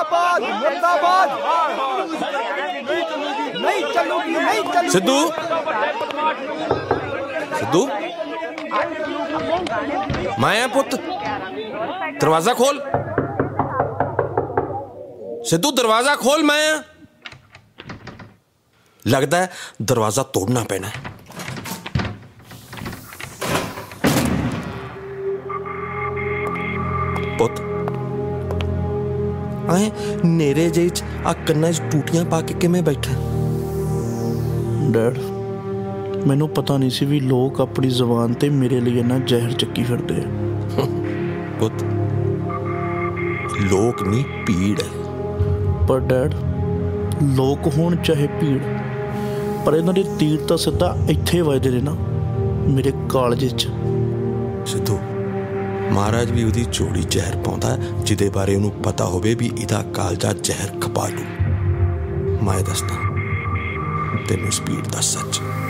मुर्दाबाद मुर्दाबाद नहीं चलूगी नहीं चलूगी। सिद्धू सिद्धू मैं पुत दरवाजा खोल। सिद्धू दरवाजा खोल। मैं लगता है दरवाजा तोड़ना पैना है। पुत आए नेरे जे आ कन्ना च टूटियां पा के मैं बैठा। डैड मैनू पता नहीं सी भी लोग अपनी जबान ते मेरे लिए ना जहर चक्की फिरदे आ। पुत लोक नहीं भीड़ है। पर डैड लोग होण चाहे भीड़, पर इन्हां दे तीर तां सिद्धा इत्थे वजदे ने ना मेरे कालजे च। सिद्धू महाराज भी उहदी चोड़ी जहर पाउंदा जिहदे बारे उहनूं पता होवे भी इहदा कालजा जहर खपा लू। मैं दसदा तैनूं स्पीड दा सच।